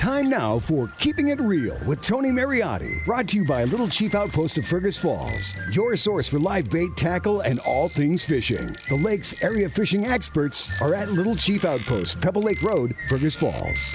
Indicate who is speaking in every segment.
Speaker 1: Time now for Keeping It Real with Tony Mariotti. Brought to you by Little Chief Outpost of Fergus Falls. Your source for live bait, tackle, and all things fishing. The lake's area fishing experts are at Little Chief Outpost, Pebble Lake Road, Fergus Falls.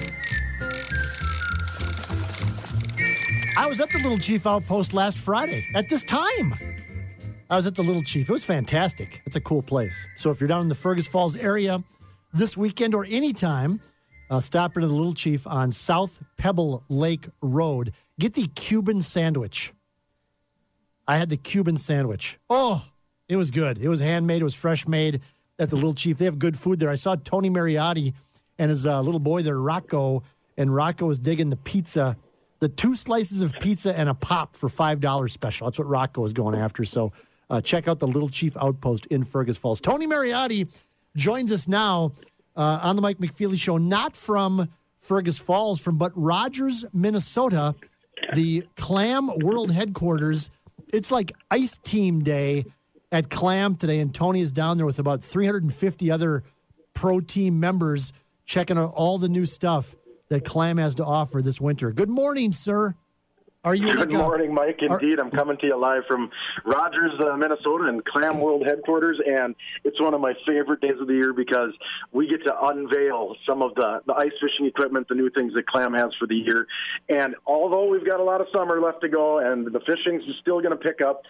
Speaker 2: I was at the Little Chief Outpost last Friday at this time. I was at the Little Chief. It was fantastic. It's a cool place. So if you're down in the Fergus Falls area this weekend or anytime, stop into the Little Chief on South Pebble Lake Road. Get the Cuban sandwich. I had the Cuban sandwich. Oh, it was good. It was handmade. It was fresh made at the Little Chief. They have good food there. I saw Tony Mariotti and his little boy there, Rocco, and Rocco was digging the pizza, the 2 slices of pizza and a pop for $5 special. That's what Rocco was going after. So check out the Little Chief Outpost in Fergus Falls. Tony Mariotti joins us now on the Mike McFeely Show, not from Fergus Falls, but Rogers, Minnesota, the Clam World Headquarters. It's like Ice Team Day at Clam today, and Tony is down there with about 350 other pro team members checking out all the new stuff that Clam has to offer this winter. Good morning, sir. Are you
Speaker 3: Good morning, Mike. Indeed, I'm coming to you live from Rogers, Minnesota, and Clam World Headquarters, and it's one of my favorite days of the year because we get to unveil some of the ice fishing equipment, the new things that Clam has for the year. And although we've got a lot of summer left to go and the fishing's still going to pick up,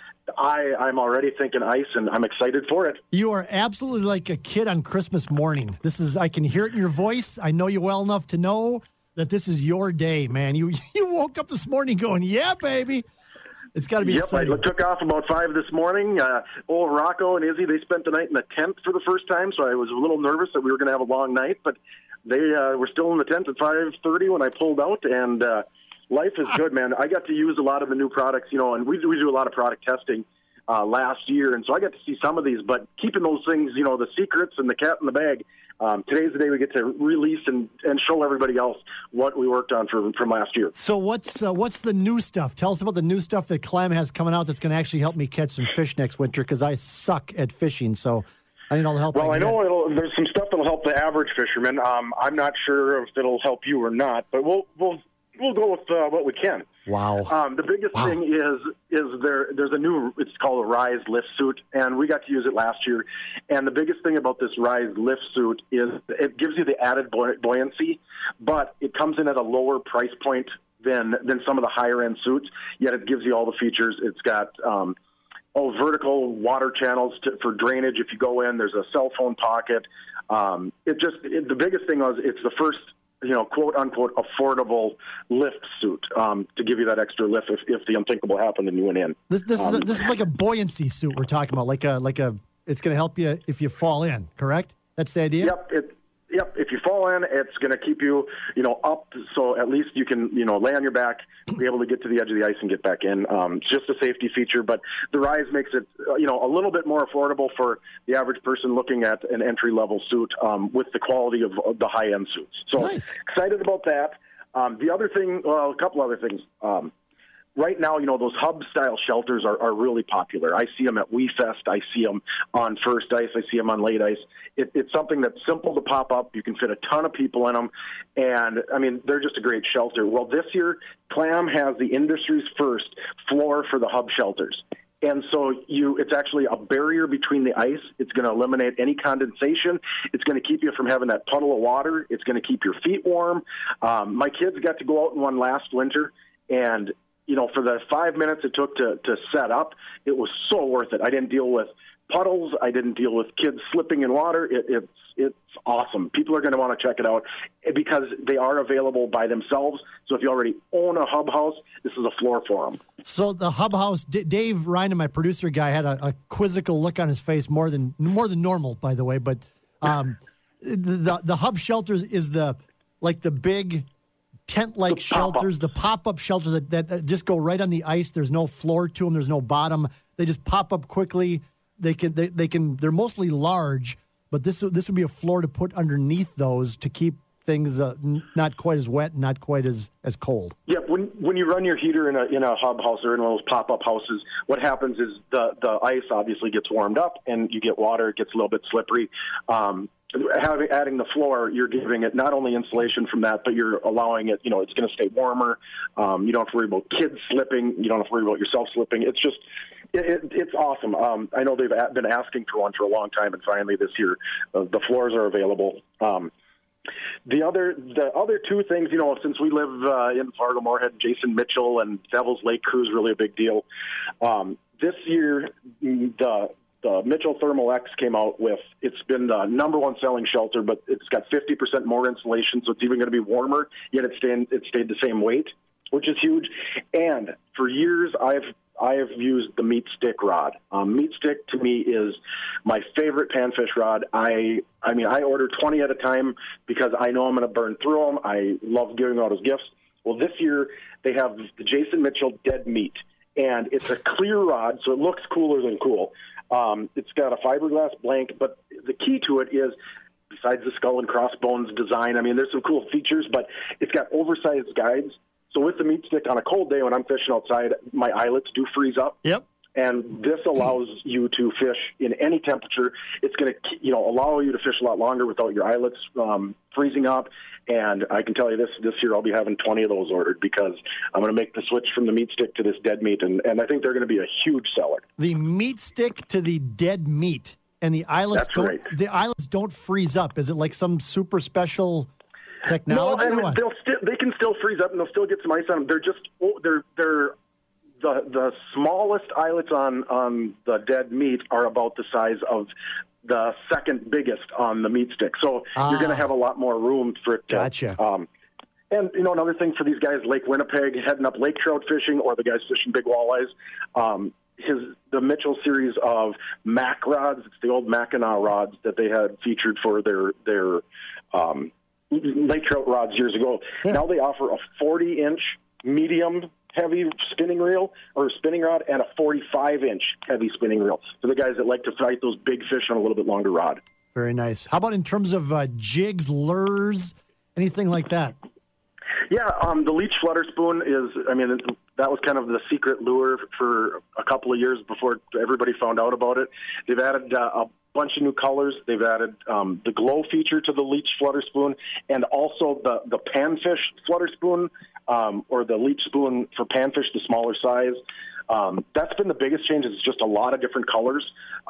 Speaker 3: I'm already thinking ice, and I'm excited for it.
Speaker 2: You are absolutely like a kid on Christmas morning. I can hear it in your voice. I know you well enough to know that this is your day, man. You woke up this morning going, yeah, baby. It's got to be exciting.
Speaker 3: I took off about 5 this morning. Old Rocco and Izzy, they spent the night in the tent for the first time, so I was a little nervous that we were going to have a long night, but they were still in the tent at 5:30 when I pulled out, and life is good, man. I got to use a lot of the new products, and we do a lot of product testing last year, and so I got to see some of these, but keeping those things, the secrets and the cat in the bag, today's the day we get to release and show everybody else what we worked on from last year.
Speaker 2: So what's the new stuff? Tell us about the new stuff that Clam has coming out that's going to actually help me catch some fish next winter, because I suck at fishing, so I need all the help I can
Speaker 3: I know there's some stuff that'll help the average fisherman. I'm not sure if it'll help you or not, but we'll go with what we can.
Speaker 2: Wow.
Speaker 3: The biggest thing is there's a new, it's called a Rise Lift Suit, and we got to use it last year. And the biggest thing about this Rise Lift Suit is it gives you the added buoyancy, but it comes in at a lower price point than some of the higher-end suits, yet it gives you all the features. It's got vertical water channels for drainage. If you go in, there's a cell phone pocket. The biggest thing was it's the first quote unquote affordable lift suit to give you that extra lift if the unthinkable happened and you went in.
Speaker 2: This is like a buoyancy suit we're talking about, like a it's going to help you if you fall in. Correct? That's the idea.
Speaker 3: Yep. If you fall in, it's going to keep you up, so at least you can lay on your back, be able to get to the edge of the ice and get back in. It's just a safety feature, but the Rise makes it a little bit more affordable for the average person looking at an entry level suit with the quality of the high end suits. So nice. Excited about that. The other thing, a couple other things. Right now, those hub-style shelters are really popular. I see them at WeFest. I see them on First Ice. I see them on Late Ice. It's something that's simple to pop up. You can fit a ton of people in them, and, they're just a great shelter. Well, this year, Clam has the industry's first floor for the hub shelters. And so it's actually a barrier between the ice. It's going to eliminate any condensation. It's going to keep you from having that puddle of water. It's going to keep your feet warm. My kids got to go out in one last winter, and for the 5 minutes it took to set up, it was so worth it. I didn't deal with puddles. I didn't deal with kids slipping in water. It's awesome. People are going to want to check it out because they are available by themselves. So if you already own a hub house, this is a floor for them.
Speaker 2: So the hub house, Dave Ryan, my producer guy, had a quizzical look on his face, more than normal, by the way. But the hub shelters is the big tent-like shelters, the pop-up shelters that just go right on the ice. There's no floor to them. There's no bottom. They just pop up quickly. They're mostly large, but this would be a floor to put underneath those to keep things not quite as wet and not quite as cold.
Speaker 3: Yeah, when you run your heater in a hub house or in one of those pop-up houses, what happens is the ice obviously gets warmed up and you get water. It gets a little bit slippery. adding the floor, you're giving it not only insulation from that, but you're allowing it, it's going to stay warmer. You don't have to worry about kids slipping. You don't have to worry about yourself slipping. It's just, it's awesome. I know they've been asking for one for a long time, and finally this year, the floors are available. The other two things, since we live in Fargo-Moorhead, Jason Mitchell and Devil's Lake Crew is really a big deal. This year, the Mitchell Thermal X came out with, it's been the number one selling shelter, but it's got 50% more insulation, so it's even going to be warmer, yet it stayed the same weight, which is huge. And for years, I have used the Meat Stick rod. Meat Stick to me is my favorite panfish rod. I order 20 at a time because I know I'm going to burn through them. I love giving out as gifts. Well, this year they have the Jason Mitchell Dead Meat, and it's a clear rod, so it looks cooler than cool. It's got a fiberglass blank, but the key to it is, besides the skull and crossbones design, there's some cool features, but it's got oversized guides. So with the Meat Stick on a cold day when I'm fishing outside, my eyelets do freeze up.
Speaker 2: Yep.
Speaker 3: And this allows you to fish in any temperature. It's going to, allow you to fish a lot longer without your eyelets freezing up. And I can tell you this year I'll be having 20 of those ordered because I'm going to make the switch from the Meat Stick to this Dead Meat, and I think they're going to be a huge seller.
Speaker 2: The Meat Stick to the Dead Meat, and the eyelets The eyelets don't freeze up. Is it like some super special technology?
Speaker 3: No, and they can still freeze up, and they'll still get some ice on them. They're just they're the smallest eyelets on the Dead Meat are about the size of the second biggest on the Meat Stick. So you're going to have a lot more room for it to.
Speaker 2: Gotcha.
Speaker 3: And, another thing for these guys, Lake Winnipeg, heading up lake trout fishing, or the guys fishing big walleyes, the Mitchell series of Mack rods, it's the old Mackinac rods that they had featured for their lake trout rods years ago. Yeah. Now they offer a 40-inch medium heavy spinning reel or spinning rod and a 45-inch heavy spinning reel for the guys that like to fight those big fish on a little bit longer rod.
Speaker 2: Very nice. How about in terms of jigs, lures, anything like that?
Speaker 3: Yeah, the Leech Flutter Spoon that was kind of the secret lure for a couple of years before everybody found out about it. They've added a bunch of new colors. They've added the glow feature to the Leech Flutter Spoon, and also the Panfish Flutter Spoon, or the Leech Spoon for Panfish, the smaller size. That's been the biggest change. It's just a lot of different colors.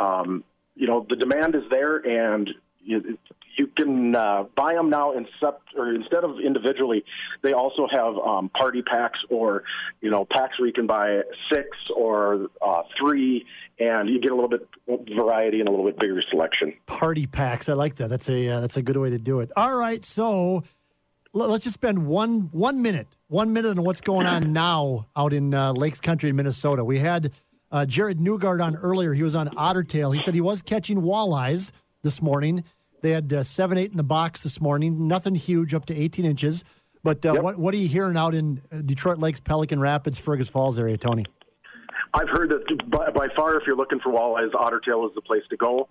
Speaker 3: The demand is there, and you can buy them now instead of individually. They also have party packs, or packs where you can buy 6 or 3, and you get a little bit variety and a little bit bigger selection.
Speaker 2: Party packs, I like that. That's a good way to do it. All right, so let's just spend one minute on what's going on now out in Lakes Country in Minnesota. We had Jared Newgard on earlier. He was on Ottertail. He said he was catching walleyes this morning. They had 7-8 in the box this morning. Nothing huge, up to 18 inches. But
Speaker 3: yep.
Speaker 2: What are you hearing out in Detroit Lakes, Pelican Rapids, Fergus Falls area, Tony?
Speaker 3: I've heard that by far, if you're looking for walleyes, Ottertail is the place to go.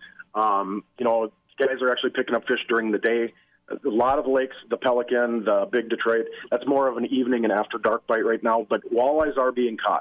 Speaker 3: Guys are actually picking up fish during the day. A lot of lakes, the Pelican, the Big Detroit, that's more of an evening and after dark bite right now. But walleyes are being caught.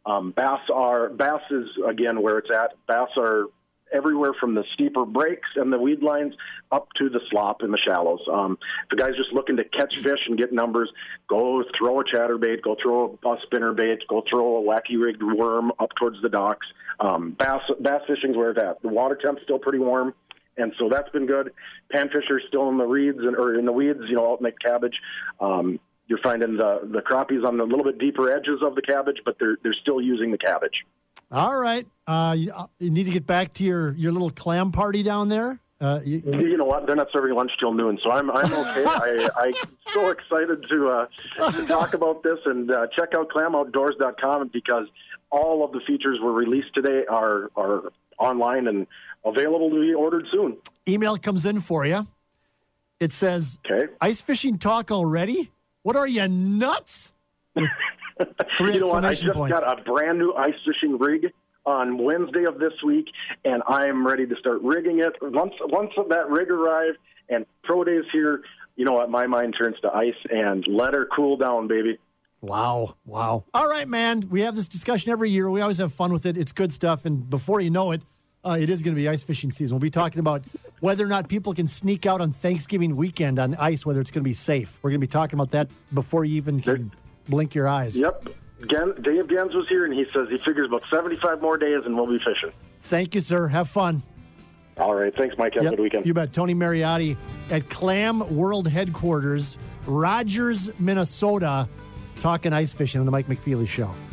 Speaker 3: Bass is, again, where it's at. Bass are everywhere from the steeper breaks and the weed lines up to the slop and the shallows. If the guy's just looking to catch fish and get numbers, go throw a chatterbait, go throw a spinnerbait, go throw a wacky rigged worm up towards the docks. Bass fishing's where it's at. The water temp's still pretty warm, and so that's been good. Panfish are still in the reeds or in the weeds, out in the cabbage. You're finding the crappies on the little bit deeper edges of the cabbage, but they're still using the cabbage.
Speaker 2: All right. You need to get back to your little clam party down there.
Speaker 3: You know what? They're not serving lunch till noon, so I'm okay. I'm so excited to talk about this, and check out clamoutdoors.com because all of the features were released today are online and available to be ordered soon.
Speaker 2: Email comes in for you. It says, okay. Ice fishing talk already? What are you, nuts? With 3 exclamation points. I just got a brand new ice fishing rig on Wednesday of this week, and I am ready to start rigging it. Once that rig arrived and pro days here, you know what? My mind turns to ice and let her cool down, baby. Wow. All right, man. We have this discussion every year. We always have fun with it. It's good stuff. And before you know it, It is going to be ice fishing season. We'll be talking about whether or not people can sneak out on Thanksgiving weekend on ice, whether it's going to be safe. We're going to be talking about that before you even can blink your eyes.
Speaker 3: Yep. Dave Gens was here, and he says he figures about 75 more days, and we'll be fishing.
Speaker 2: Thank you, sir. Have fun.
Speaker 3: All right. Thanks, Mike. Have a good weekend.
Speaker 2: You bet. Tony Mariotti at Clam World Headquarters, Rogers, Minnesota, talking ice fishing on the Mike McFeely Show.